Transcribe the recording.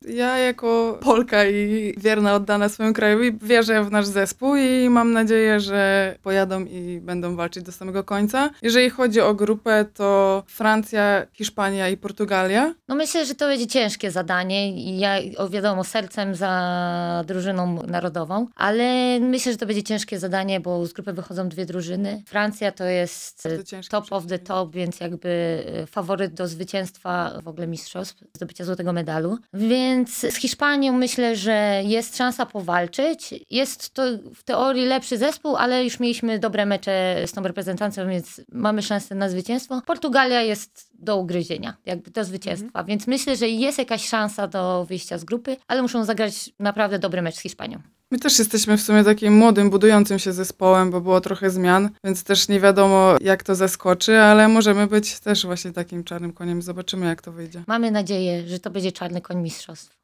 Ja jako Polka i wierna, oddana swojemu krajowi wierzę w nasz zespół i mam nadzieję, że pojadą i będą walczyć do samego końca. Jeżeli chodzi o grupę, to Francja, Hiszpania i Portugalia. No myślę, że to będzie ciężkie zadanie i ja wiadomo sercem za drużyną narodową, ale myślę, że to będzie ciężkie zadanie, bo z grupy wychodzą dwie drużyny. Francja to jest Bardzo ciężkie top of the przeciwnik. top, więc jakby faworyt do zwycięstwa w ogóle mistrzostw, zdobycia złotego medalu. Więc z Hiszpanią myślę, że jest szansa powalczyć. Jest to w teorii lepszy zespół, ale już mieliśmy dobre mecze z tą reprezentacją, więc mamy szansę na zwycięstwo. Portugalia jest do ugryzienia, jakby do zwycięstwa, więc myślę, że jest jakaś szansa do wyjścia z grupy, ale muszą zagrać naprawdę dobry mecz z Hiszpanią. My też jesteśmy w sumie takim młodym, budującym się zespołem, bo było trochę zmian, więc też nie wiadomo, jak to zaskoczy, ale możemy być też właśnie takim czarnym koniem. Zobaczymy, jak to wyjdzie. Mamy nadzieję, że to będzie czarny koń mistrzostw.